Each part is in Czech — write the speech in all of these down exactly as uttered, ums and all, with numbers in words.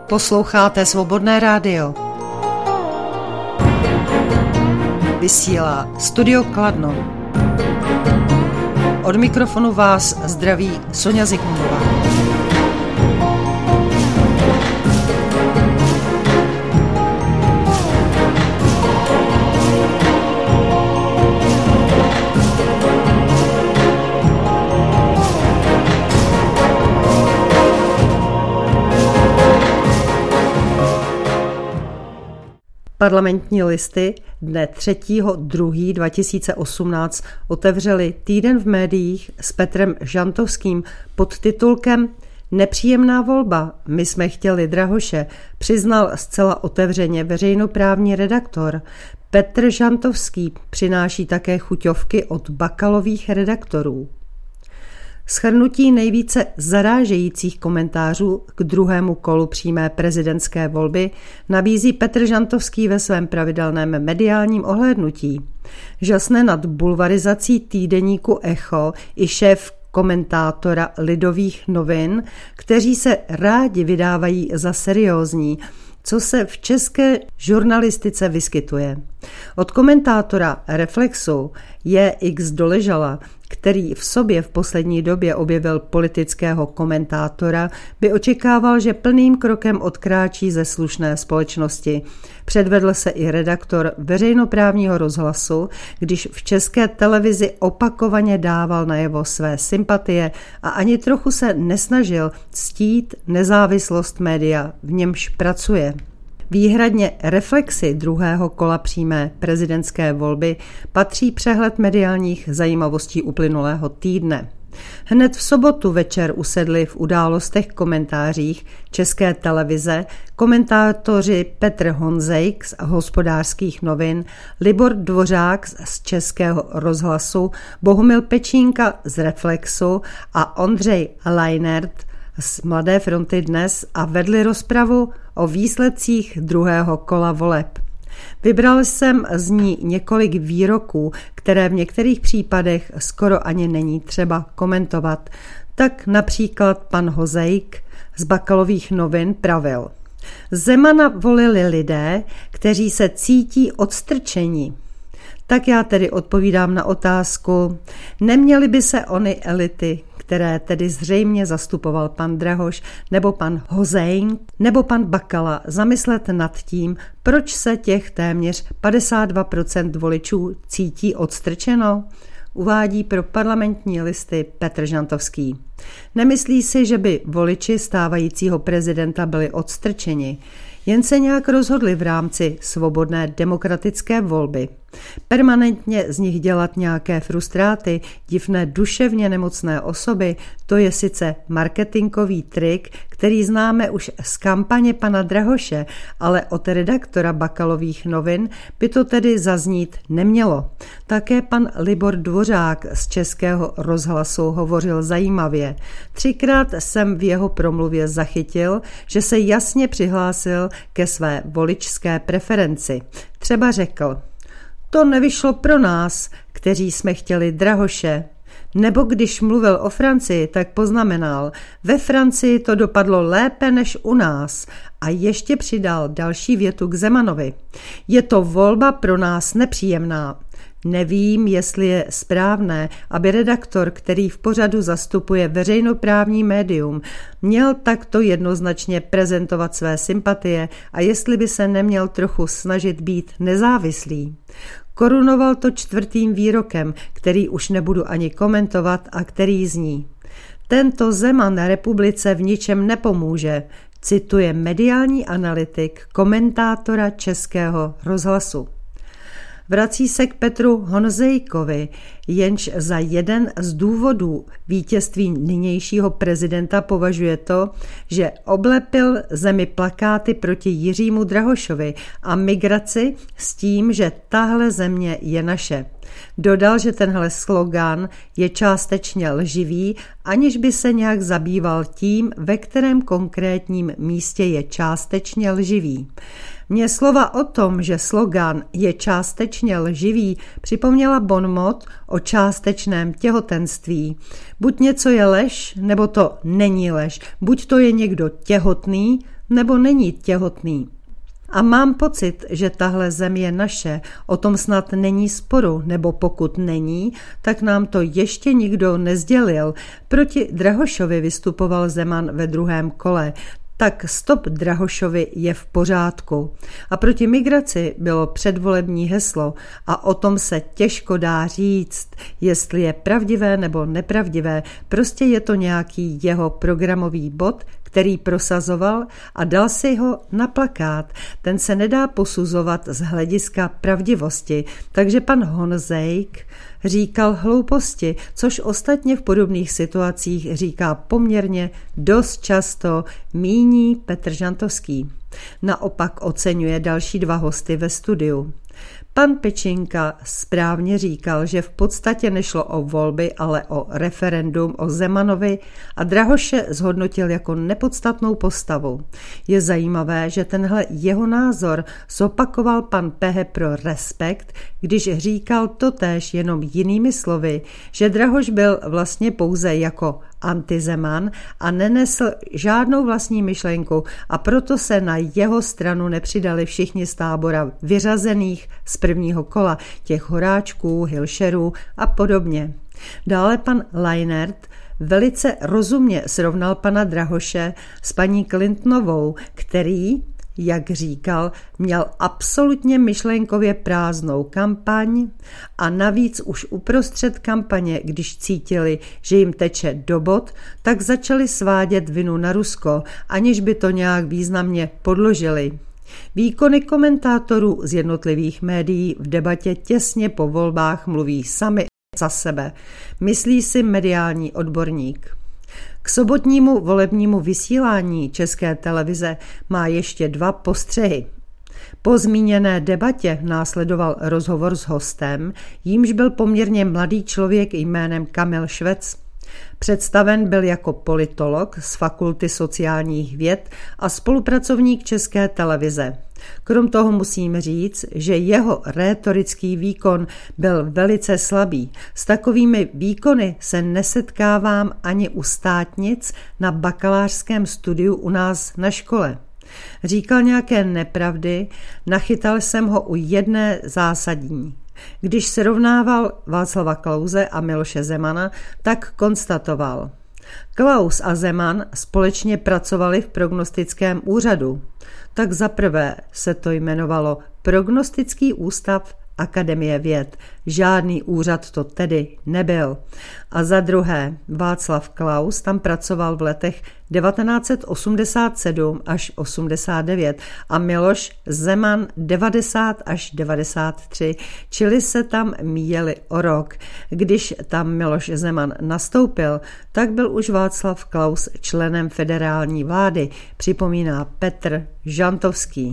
Posloucháte Svobodné rádio. Vysílá Studio Kladno. Od mikrofonu vás zdraví Soňa Zikmundová. Parlamentní listy dne třetího druhého dva tisíce osmnáct otevřeli Týden v médiích s Petrem Žantovským pod titulkem Nepříjemná volba, my jsme chtěli Drahoše, přiznal zcela otevřeně veřejnoprávní redaktor. Petr Žantovský přináší také chuťovky od Bakalových redaktorů. Shrnutí nejvíce zarážejících komentářů k druhému kolu přímé prezidentské volby nabízí Petr Žantovský ve svém pravidelném mediálním ohlédnutí. Žasne nad bulvarizací týdeníku Echo i šéf komentátora Lidových novin, kteří se rádi vydávají za seriózní, co se v české žurnalistice vyskytuje. Od komentátora Reflexu J X Doležala, který v sobě v poslední době objevil politického komentátora, by očekával, že plným krokem odkráčí ze slušné společnosti. Předvedl se i redaktor veřejnoprávního rozhlasu, když v České televizi opakovaně dával najevo své sympatie a ani trochu se nesnažil ctít nezávislost média, v němž pracuje. Výhradně Reflexy druhého kola přímé prezidentské volby patří přehled mediálních zajímavostí uplynulého týdne. Hned v sobotu večer usedli v Událostech komentářích České televize komentátoři Petr Honzejk z Hospodářských novin, Libor Dvořák z Českého rozhlasu, Bohumil Pečínka z Reflexu a Ondřej Lajnert z Mladé fronty Dnes a vedli rozpravu o výsledcích druhého kola voleb. Vybral jsem z ní několik výroků, které v některých případech skoro ani není třeba komentovat. Tak například pan Hozejk z Bakalových novin pravil: Zemana volili lidé, kteří se cítí odstrčení. Tak já tedy odpovídám na otázku, neměly by se ony elity, které tedy zřejmě zastupoval pan Drahoš, nebo pan Hozejk, nebo pan Bakala, zamyslet nad tím, proč se těch téměř padesát dva procent voličů cítí odstrčeno, uvádí pro Parlamentní listy Petr Žantovský. Nemyslí si, že by voliči stávajícího prezidenta byli odstrčeni, jen se nějak rozhodli v rámci svobodné demokratické volby. Permanentně z nich dělat nějaké frustráty, divné duševně nemocné osoby, to je sice marketingový trik, který známe už z kampaně pana Drahoše, ale od redaktora Bakalových novin by to tedy zaznít nemělo. Také pan Libor Dvořák z Českého rozhlasu hovořil zajímavě. Třikrát jsem v jeho promluvě zachytil, že se jasně přihlásil ke své voličské preferenci. Třeba řekl: to nevyšlo pro nás, kteří jsme chtěli Drahoše. Nebo když mluvil o Francii, tak poznamenal, ve Francii to dopadlo lépe než u nás. A ještě přidal další větu k Zemanovi. Je to volba pro nás nepříjemná. Nevím, jestli je správné, aby redaktor, který v pořadu zastupuje veřejnoprávní médium, měl takto jednoznačně prezentovat své sympatie a jestli by se neměl trochu snažit být nezávislý. Korunoval to čtvrtým výrokem, který už nebudu ani komentovat a který zní: Tento Zeman republice v ničem nepomůže, cituje mediální analytik komentátora Českého rozhlasu. Vrací se k Petru Honzejkovi, jenž za jeden z důvodů vítězství nynějšího prezidenta považuje to, že oblepil zemi plakáty proti Jiřímu Drahošovi a migraci s tím, že tahle země je naše. Dodal, že tenhle slogan je částečně lživý, aniž by se nějak zabýval tím, ve kterém konkrétním místě je částečně lživý. Mně slova o tom, že slogan je částečně lživý, připomněla bonmot o částečném těhotenství. Buď něco je lež, nebo to není lež. Buď to je někdo těhotný, nebo není těhotný. A mám pocit, že tahle zem je naše, o tom snad není sporu, nebo pokud není, tak nám to ještě nikdo nezdělil. Proti Drahošovi vystupoval Zeman ve druhém kole. Tak stop Drahošovi je v pořádku. A proti migraci bylo předvolební heslo a o tom se těžko dá říct, jestli je pravdivé nebo nepravdivé. Prostě je to nějaký jeho programový bod, který prosazoval a dal si ho na plakát. Ten se nedá posuzovat z hlediska pravdivosti, takže pan Honzejk říkal hlouposti, což ostatně v podobných situacích říká poměrně dost často, míní Petr Žantovský. Naopak oceňuje další dva hosty ve studiu. Pan Pečinka správně říkal, že v podstatě nešlo o volby, ale o referendum o Zemanovi a Drahoše zhodnotil jako nepodstatnou postavu. Je zajímavé, že tenhle jeho názor zopakoval pan Pehe pro Respekt, když říkal totéž jenom jinými slovy, že Drahoš byl vlastně pouze jako antizeman a nenesl žádnou vlastní myšlenku a proto se na jeho stranu nepřidali všichni z tábora vyřazených z prvního kola, těch Horáčků, Hilšerů a podobně. Dále pan Leinert velice rozumně srovnal pana Drahoše s paní Clintonovou, který, jak říkal, měl absolutně myšlenkově prázdnou kampaň a navíc už uprostřed kampaně, když cítili, že jim teče do bod, tak začali svádět vinu na Rusko, aniž by to nějak významně podložili. Výkony komentátorů z jednotlivých médií v debatě těsně po volbách mluví sami za sebe, myslí si mediální odborník. K sobotnímu volebnímu vysílání České televize má ještě dva postřehy. Po zmíněné debatě následoval rozhovor s hostem, jímž byl poměrně mladý člověk jménem Kamil Švec. Představen byl jako politolog z Fakulty sociálních věd a spolupracovník České televize. Krom toho musím říct, že jeho rétorický výkon byl velice slabý. S takovými výkony se nesetkávám ani u státnic na bakalářském studiu u nás na škole. Říkal nějaké nepravdy, nachytal jsem ho u jedné zásadní. Když srovnával Václava Klause a Miloše Zemana, tak konstatoval: Klaus a Zeman společně pracovali v prognostickém úřadu. Tak zaprvé se to jmenovalo Prognostický ústav Akademie věd. Žádný úřad to tedy nebyl. A za druhé, Václav Klaus tam pracoval v letech devatenáct set osmdesát sedm až osmdesát devět a Miloš Zeman devadesát až devadesát tři, čili se tam míjeli o rok. Když tam Miloš Zeman nastoupil, tak byl už Václav Klaus členem federální vlády, připomíná Petr Žantovský.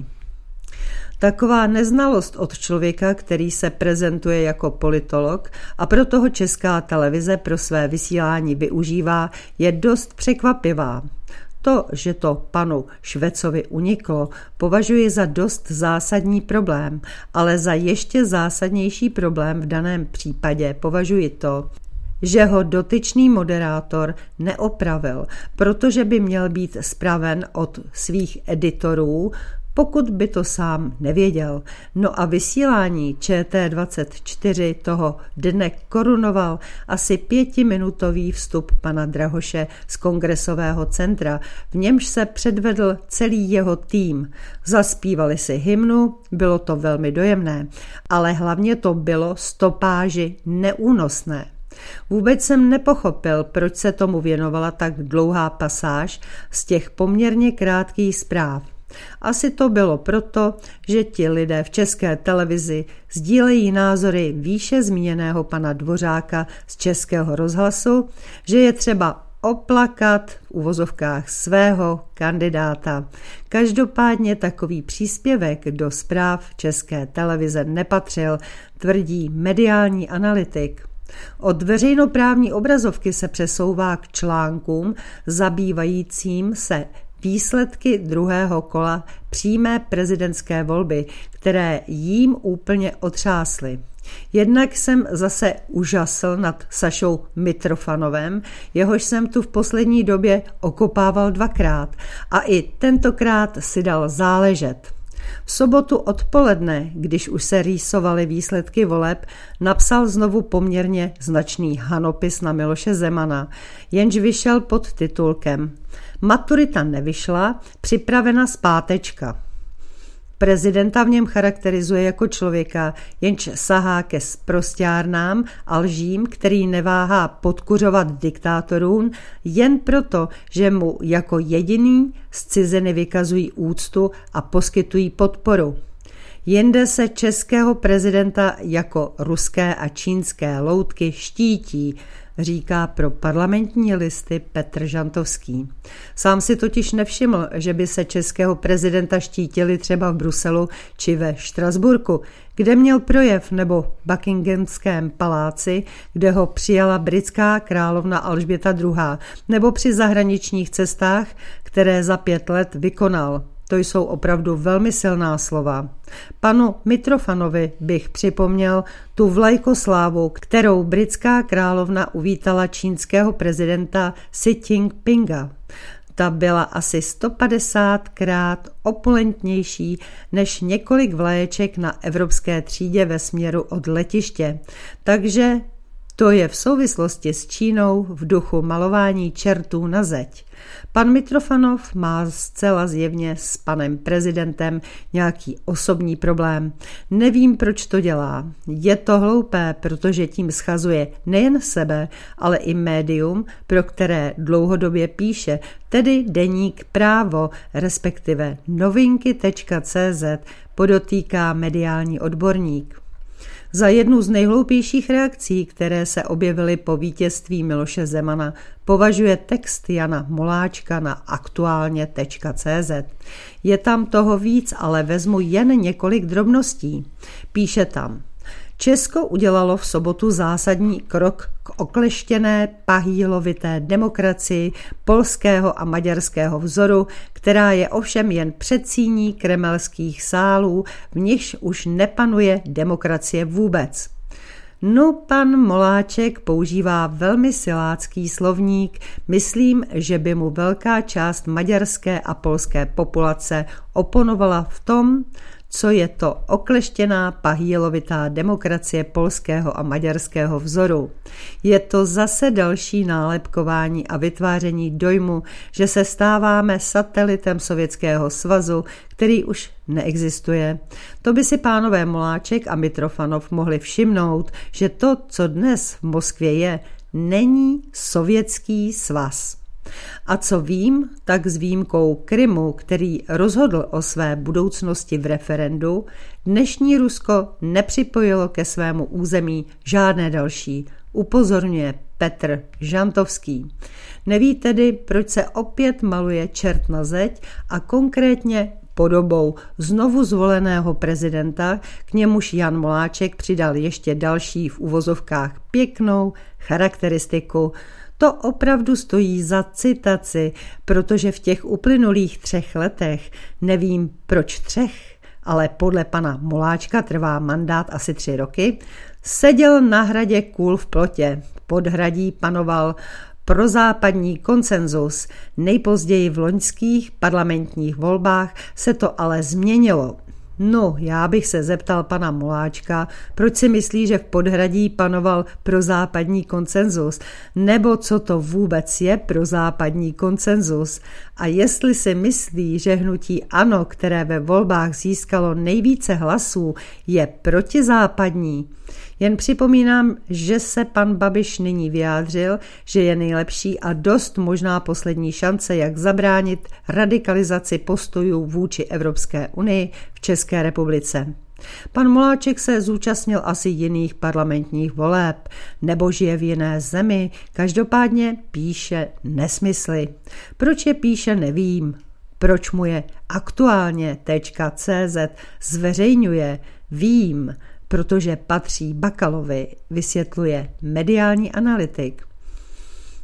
Taková neznalost od člověka, který se prezentuje jako politolog a proto ho Česká televize pro své vysílání využívá, je dost překvapivá. To, že to panu Švecovi uniklo, považuji za dost zásadní problém, ale za ještě zásadnější problém v daném případě považuji to, že ho dotyčný moderátor neopravil, protože by měl být spraven od svých editorů, pokud by to sám nevěděl. No a vysílání Č T dvacet čtyři toho dne korunoval asi pětiminutový vstup pana Drahoše z Kongresového centra, v němž se předvedl celý jeho tým. Zaspívali si hymnu, bylo to velmi dojemné, ale hlavně to bylo stopáži neúnosné. Vůbec jsem nepochopil, proč se tomu věnovala tak dlouhá pasáž z těch poměrně krátkých zpráv. Asi to bylo proto, že ti lidé v České televizi sdílejí názory výše zmíněného pana Dvořáka z Českého rozhlasu, že je třeba oplakat v uvozovkách svého kandidáta. Každopádně takový příspěvek do zpráv České televize nepatřil, tvrdí mediální analytik. Od veřejnoprávní obrazovky se přesouvá k článkům zabývajícím se výsledky druhého kola přímé prezidentské volby, které jím úplně otřásly. Jednak jsem zase úžasl nad Sašou Mitrofanovem, jehož jsem tu v poslední době okopával dvakrát a i tentokrát si dal záležet. V sobotu odpoledne, když už se rýsovaly výsledky voleb, napsal znovu poměrně značný hanopis na Miloše Zemana, jenž vyšel pod titulkem Maturita nevyšla, připravena zpátečka. Prezidenta v něm charakterizuje jako člověka, jenž sahá ke sprosťárnám a lžím, který neváhá podkuřovat diktátorům jen proto, že mu jako jediný z ciziny vykazují úctu a poskytují podporu. Jinde se českého prezidenta jako ruské a čínské loutky štítí, říká pro Parlamentní listy Petr Žantovský. Sám si totiž nevšiml, že by se českého prezidenta štítili třeba v Bruselu či ve Štrasburku, kde měl projev, nebo Buckinghamském paláci, kde ho přijala britská královna Alžběta druhá, nebo při zahraničních cestách, které za pět let vykonal. To jsou opravdu velmi silná slova. Panu Mitrofanovi bych připomněl tu vlajkoslávu, kterou britská královna uvítala čínského prezidenta Xi Jinpinga. Ta byla asi sto padesátkrát opulentnější než několik vlaječek na evropské třídě ve směru od letiště. Takže to je v souvislosti s Čínou v duchu malování čertů na zeď. Pan Mitrofanov má zcela zjevně s panem prezidentem nějaký osobní problém. Nevím, proč to dělá. Je to hloupé, protože tím schazuje nejen sebe, ale i médium, pro které dlouhodobě píše, tedy deník Právo, respektive novinky tečka cé zet, podotýká mediální odborník. Za jednu z nejhloupějších reakcí, které se objevily po vítězství Miloše Zemana, považuje text Jana Moláčka na aktuálně tečka cé zet. Je tam toho víc, ale vezmu jen několik drobností. Píše tam: Česko udělalo v sobotu zásadní krok k okleštěné pahýlovité demokracii polského a maďarského vzoru, která je ovšem jen předsíní kremelských sálů, v nichž už nepanuje demokracie vůbec. No, pan Moláček používá velmi silácký slovník, myslím, že by mu velká část maďarské a polské populace oponovala v tom, co je to okleštěná pahýlovitá demokracie polského a maďarského vzoru. Je to zase další nálepkování a vytváření dojmu, že se stáváme satelitem Sovětského svazu, který už neexistuje. To by si pánové Moláček a Mitrofanov mohli všimnout, že to, co dnes v Moskvě je, není Sovětský svaz. A co vím, tak s výjimkou Krymu, který rozhodl o své budoucnosti v referendu, dnešní Rusko nepřipojilo ke svému území žádné další, upozorňuje Petr Žantovský. Neví tedy, proč se opět maluje čert na zeď a konkrétně podobou znovu zvoleného prezidenta, k němuž Jan Moláček přidal ještě další v uvozovkách pěknou charakteristiku. To opravdu stojí za citaci, protože v těch uplynulých třech letech, nevím proč třech, ale podle pana Moláčka trvá mandát asi tři roky, seděl na hradě kůl v plotě. Pod hradí panoval prozápadní konsenzus. Nejpozději v loňských parlamentních volbách se to ale změnilo. No, já bych se zeptal pana Moláčka, proč si myslí, že v Podhradí panoval prozápadní konsenzus, nebo co to vůbec je prozápadní konsenzus a jestli si myslí, že hnutí ANO, které ve volbách získalo nejvíce hlasů, je protizápadní. Jen připomínám, že se pan Babiš nyní vyjádřil, že je nejlepší a dost možná poslední šance, jak zabránit radikalizaci postojů vůči Evropské unii v České republice. Pan Moláček se zúčastnil asi jiných parlamentních voleb, nebo žije v jiné zemi, každopádně píše nesmysly. Proč je píše, nevím. Proč mu je aktuálně tečka cé zet zveřejňuje, vím, protože patří Bakalovi, vysvětluje mediální analytik.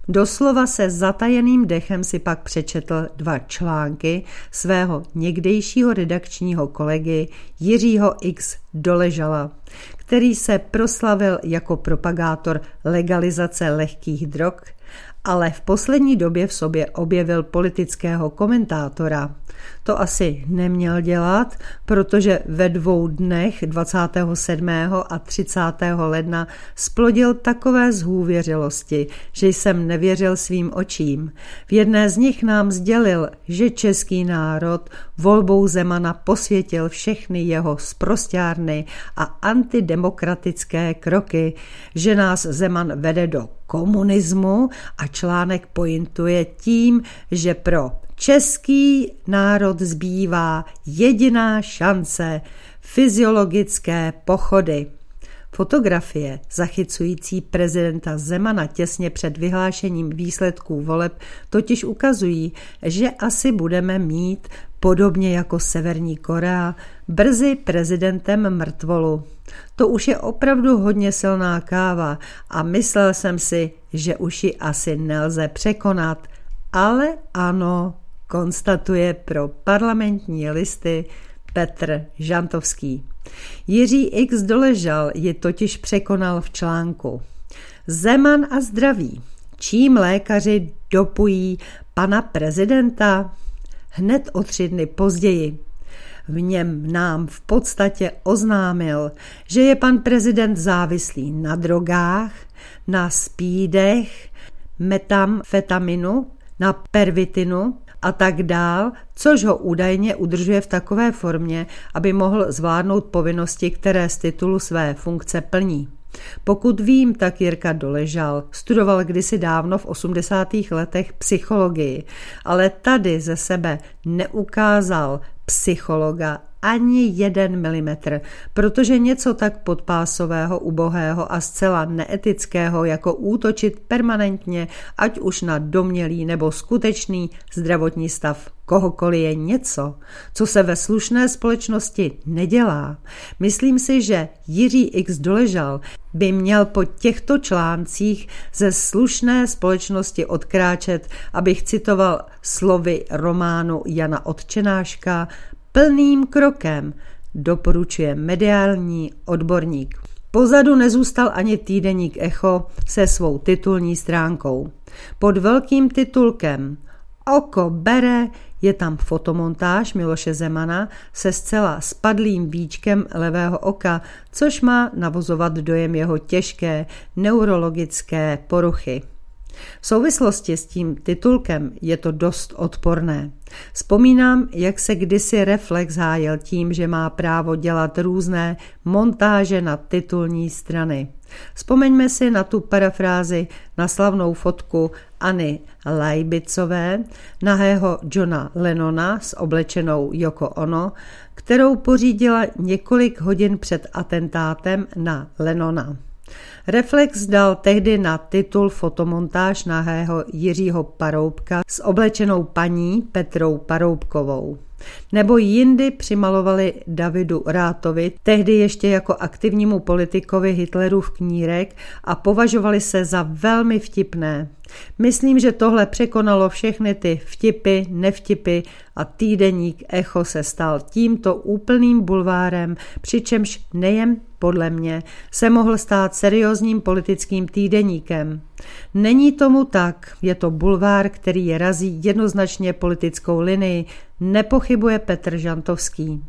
Doslova se zatajeným dechem si pak přečetl dva články svého někdejšího redakčního kolegy Jiřího X. Doležala, který se proslavil jako propagátor legalizace lehkých drog, ale v poslední době v sobě objevil politického komentátora. To asi neměl dělat, protože ve dvou dnech dvacátého sedmého a třicátého ledna splodil takové zhůvěřilosti, že jsem nevěřil svým očím. V jedné z nich nám sdělil, že český národ volbou Zemana posvětil všechny jeho sprosťárny a antidemokratické kroky, že nás Zeman vede do komunismu a článek pointuje tím, že pro český národ zbývá jediná šance – fyziologické pochody. Fotografie zachycující prezidenta Zemana těsně před vyhlášením výsledků voleb totiž ukazují, že asi budeme mít, podobně jako Severní Korea, brzy prezidentem mrtvolu. To už je opravdu hodně silná káva a myslel jsem si, že už ji asi nelze překonat, ale ano, konstatuje pro Parlamentní listy Petr Žantovský. Jiří X. Doležal ji totiž překonal v článku Zeman a zdraví. Čím lékaři dopují pana prezidenta? Hned o tři dny později. V něm nám v podstatě oznámil, že je pan prezident závislý na drogách, na speedech, metamfetaminu, na pervitinu a tak dál, což ho údajně udržuje v takové formě, aby mohl zvládnout povinnosti, které z titulu své funkce plní. Pokud vím, tak Jirka Doležal studoval kdysi dávno v osmdesátých letech psychologii, ale tady ze sebe neukázal psychologa ani jeden milimetr, protože něco tak podpásového, ubohého a zcela neetického, jako útočit permanentně, ať už na domnělý nebo skutečný zdravotní stav kohokoliv, je něco, co se ve slušné společnosti nedělá. Myslím si, že Jiří X. Doležal by měl po těchto článcích ze slušné společnosti odkráčet, abych citoval slovy románu Jana Otčenáška, plným krokem, doporučuje mediální odborník. Pozadu nezůstal ani týdeník Echo se svou titulní stránkou. Pod velkým titulkem Oko bere je tam fotomontáž Miloše Zemana se zcela spadlým víčkem levého oka, což má navozovat dojem jeho těžké neurologické poruchy. V souvislosti s tím titulkem je to dost odporné. Vzpomínám, jak se kdysi Reflex hájil tím, že má právo dělat různé montáže na titulní strany. Vzpomeňme si na tu parafrázi na slavnou fotku Anny Leibicové, nahého Johna Lennona s oblečenou Yoko Ono, kterou pořídila několik hodin před atentátem na Lennona. Reflex dal tehdy na titul fotomontáž nahého Jiřího Paroubka s oblečenou paní Petrou Paroubkovou. Nebo jindy přimalovali Davidu Rátovi, tehdy ještě jako aktivnímu politikovi Hitlerův knírek, a považovali se za velmi vtipné. Myslím, že tohle překonalo všechny ty vtipy, nevtipy a týdeník Echo se stal tímto úplným bulvárem, přičemž nejen podle mě se mohl stát seriózním politickým týdeníkem. Není tomu tak, je to bulvár, který razí jednoznačně politickou linii, nepochybuje Petr Žantovský.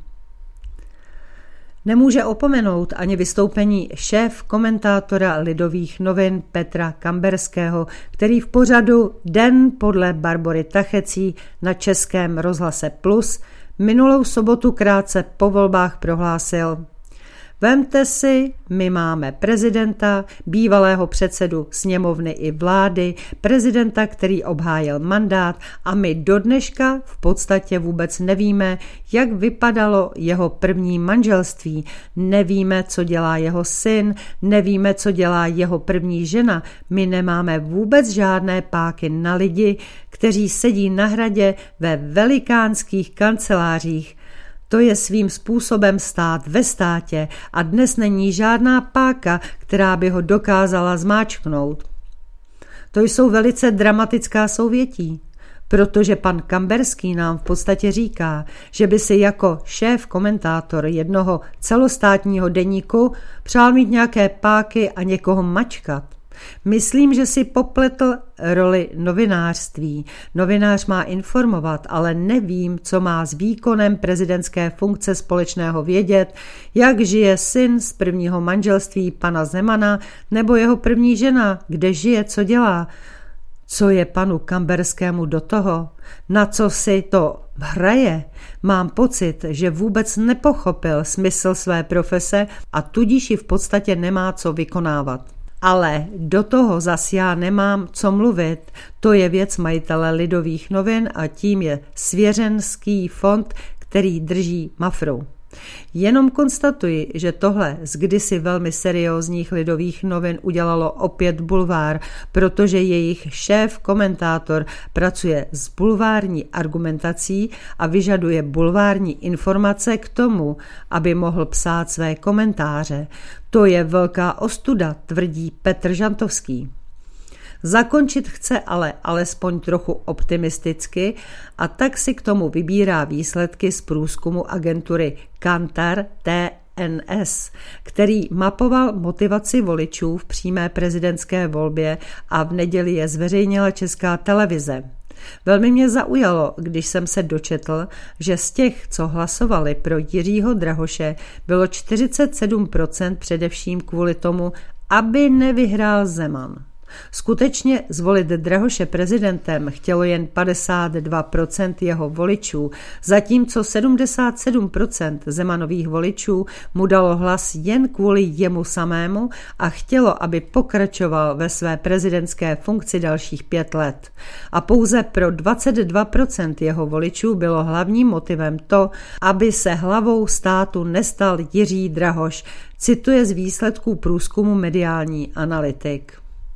Nemůže opomenout ani vystoupení šéf komentátora Lidových novin Petra Kamberského, který v pořadu Den podle Barbory Tachecí na Českém rozhlase Plus minulou sobotu krátce po volbách prohlásil: Vemte si, my máme prezidenta, bývalého předsedu sněmovny i vlády, prezidenta, který obhájil mandát, a my do dneška v podstatě vůbec nevíme, jak vypadalo jeho první manželství, nevíme, co dělá jeho syn, nevíme, co dělá jeho první žena, my nemáme vůbec žádné páky na lidi, kteří sedí na hradě ve velikánských kancelářích. To je svým způsobem stát ve státě a dnes není žádná páka, která by ho dokázala zmáčknout. To jsou velice dramatická souvětí, protože pan Kamberský nám v podstatě říká, že by si jako šéf komentátor jednoho celostátního deníku přál mít nějaké páky a někoho mačkat. Myslím, že si popletl roli novinářství. Novinář má informovat, ale nevím, co má s výkonem prezidentské funkce společného vědět, jak žije syn z prvního manželství pana Zemana nebo jeho první žena, kde žije, co dělá. Co je panu Kamberskému do toho? Na co si to hraje? Mám pocit, že vůbec nepochopil smysl své profese a tudíž ji v podstatě nemá co vykonávat. Ale do toho zas já nemám co mluvit. To je věc majitele Lidových novin a tím je svěřenský fond, který drží Mafru. Jenom konstatuji, že tohle z kdysi velmi seriózních Lidových novin udělalo opět bulvár, protože jejich šéf komentátor pracuje s bulvární argumentací a vyžaduje bulvární informace k tomu, aby mohl psát své komentáře. To je velká ostuda, tvrdí Petr Žantovský. Zakončit chce ale alespoň trochu optimisticky a tak si k tomu vybírá výsledky z průzkumu agentury Kantar T N S, který mapoval motivaci voličů v přímé prezidentské volbě a v neděli je zveřejnila Česká televize. Velmi mě zaujalo, když jsem se dočetl, že z těch, co hlasovali pro Jiřího Drahoše, bylo čtyřicet sedm procent především kvůli tomu, aby nevyhrál Zeman. Skutečně zvolit Drahoše prezidentem chtělo jen padesát dva procent jeho voličů, zatímco sedmdesát sedm procent Zemanových voličů mu dalo hlas jen kvůli jemu samému a chtělo, aby pokračoval ve své prezidentské funkci dalších pět let. A pouze pro dvacet dva procent jeho voličů bylo hlavním motivem to, aby se hlavou státu nestal Jiří Drahoš, cituje z výsledků průzkumu Mediální analytik.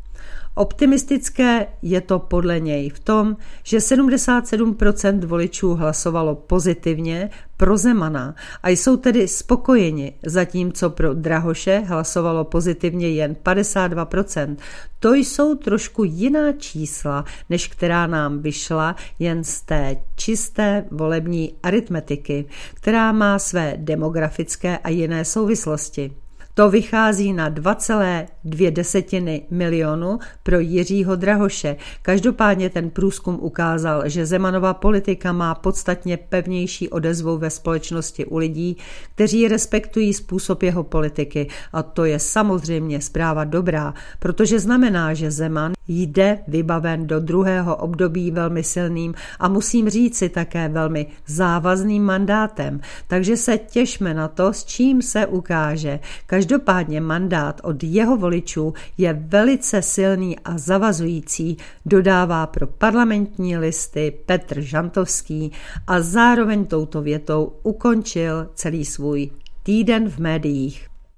Optimistické je to podle něj v tom, že sedmdesát sedm procent voličů hlasovalo pozitivně pro Zemana a jsou tedy spokojeni, zatímco pro Drahoše hlasovalo pozitivně jen padesát dva procent. To jsou trošku jiná čísla, než která nám vyšla jen z té čisté volební aritmetiky, která má své demografické a jiné souvislosti. To vychází na dva celé dvě desetiny milionu pro Jiřího Drahoše. Každopádně ten průzkum ukázal, že Zemanova politika má podstatně pevnější odezvu ve společnosti u lidí, kteří respektují způsob jeho politiky. A to je samozřejmě zpráva dobrá, protože znamená, že Zeman jde vybaven do druhého období velmi silným a musím říci také velmi závazným mandátem. Takže se těšme na to, s čím se ukáže. Každopádně mandát od jeho voličů je velice silný a zavazující, dodává pro Parlamentní listy Petr Žantovský a zároveň touto větou ukončil celý svůj týden v médiích.